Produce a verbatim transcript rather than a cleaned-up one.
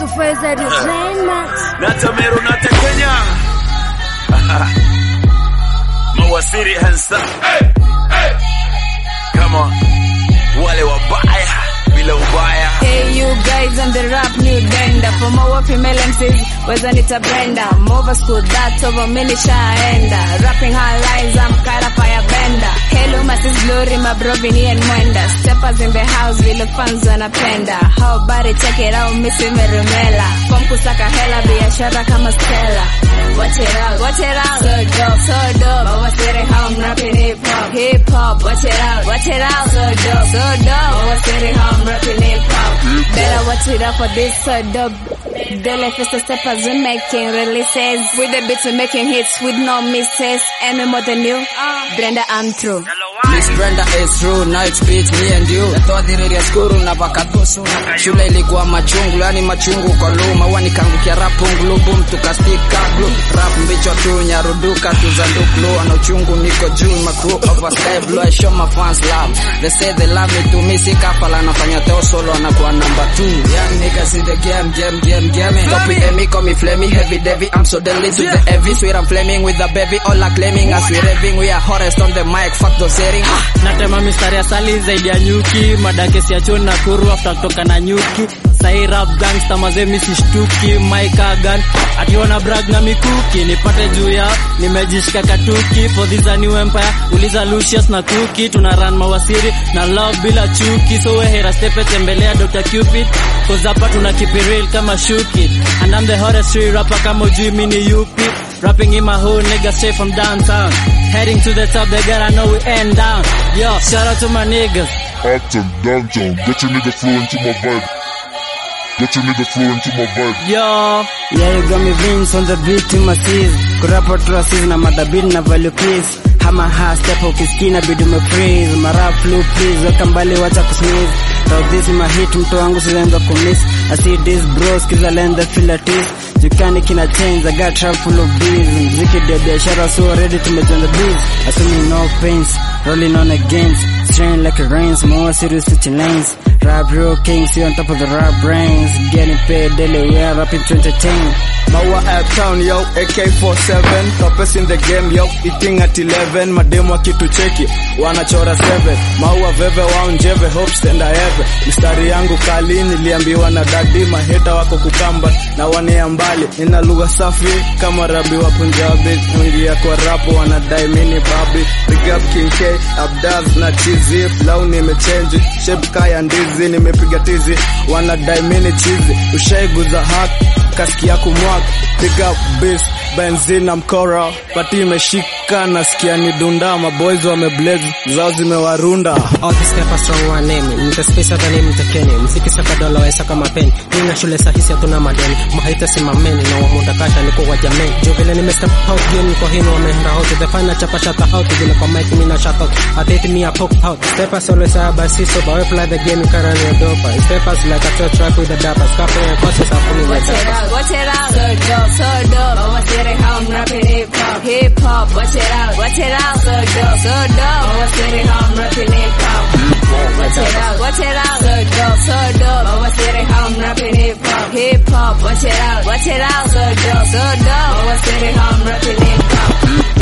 Faiza Entertainment. Nata Meru, Nata Kenya. Mawasiri handsome. Hey, hey. Come on. Wale wabaya bila ubaya. Hey you guys on the rap new denda. For my female M Cs weza nita Brenda. Mova school that over mini shaenda. Rapping hard lines I'm kara fire bender. Hello my sis glory my bro Vinny and Mwenda. Steppers in the house vile fans wanapenda. How about it check it out Missy Merumela. From kusaka hela biashara kama Stella. Watch it out, watch it out. So dope, so dope. Mawasiri how I'm rapping hip hop, hip hop. Watch it out, watch it out. So dope, so dope. Mawasiri how I'm rapping hip hop. Better watch it out for this so dope. Daily first steppers we making releases. With the beats we making hits with no misses. And we more than you, Brenda I'm through. Miss Brenda is through, now it's beat me and you. Natwadhiri ya skuru na vakatusu. Shule ilikuwa machungu, yani machungu kwa luma. Wani kangukia rapu nglubu, mtuka stika glue. Rap mbicho tu, nyaruduka tu zanduklu. Ano chungu niko juu, my crew overstay blue. I show my fans love, they say they love me to me. Sika pala nafanya teo solo, anakuwa number two. Young niggas in the game, game, game, game. Top with me, call me flaming, heavy devy. I'm so deadly to the heavy. Sweet I'm flaming with the baby, all are claiming. As we raving, we are hottest on the mic, fuck those settings. Natema mistari ya sali zaidi ya nyuki. Madakesi ya choni na kuru after kutoka na nyuki. Sai rap gangsta maze misi shtuki. Mike gun ationa brag na mikuki. Nipate juu ya nimejishika katuki. For this a new empire uliza Lucius na Kuki. Tuna run mawasiri na love bila chuki. So we hera stepe tembelea Doctor Cupid. Cause hapa tuna keep it real kama shuki. And I'm the hottest street rapper kama ujui mini U P. Rapping in my hood, niggas straight from downtown. Heading to the top, they gotta know we end down. Yo, shout out to my niggas. Uptown, downtown, get your nigga flow into my vibe. Get your nigga flow into my vibe. Yo, yeah, you got me Vince on the beat to my seas. Kurapa trusses na madabini na value peace. Hama ha, step up iskina bidu me freeze. Mara flu please, weka mbali wacha kusneeze. Talk this in my hit, mtu wangu sizaenza kumiss. I see this bros, kiza lenda feel at ease. Jukani kina change, I got trap full of bees. Mziki de biashara so ready to make on the beats. Assuming no pains, rolling on against. Strain like it rains, more serious switching lanes. Rap real kings, see on top of the rap brains. Getting paid daily, we are rapping to entertain. Maua Uptown yo, A K forty-seven. Topest in the game yo, eating at eleven. Mademu kitu cheki, wanachora seven. Maua veve wao njeve, hope stand ahead. Mistari yangu kali niliambiwa na daddy. Maheta wako kukamba na wania mbali. Nina lugha safi kama rabi wa Punjabi. Mwingia kwa rapo wanadai mini babi. Big up King K, Abdaz na cheesy. Flow nimechange, shape kaya ndizi. Nimepiga tizi, wanadai mini cheesy. Ushaiguza hack, kaskia kumwaka. Pick up beats, benzina mkora. Pati imeshika, nasikia ni dunda. Maboys wameblaze, zao zimewarunda. All these steppers strong one name. Nita space hata name mtekeni. Mziki saka dola wesa kama pen. Nina shule sahisi hatuna madeni. Mahaita simameni na wamunda kasha niko wajameni. Jo vile nime step out game kwa hino wamehenda out. The final chapa shata out. Vile kwa mic mina shut out. Ateti me a pop out. Steppers always are by siso. But we play the game karani ya dopa. Steppers like a third track with the dappers. Couple and bosses are pulling like dappers. Watch it out, so dope, so dope. Mawasiri how I'm rapping hip hop, hip hop. Watch it out, watch it out, so dope, so dope. Mawasiri how I'm rapping hip hop. Watch it out, watch it out, so dope, so dope. Mawasiri how I'm rapping hip hop, hip hop. Watch it out, watch it out, so dope, so dope. Mawasiri how I'm rapping hip hop.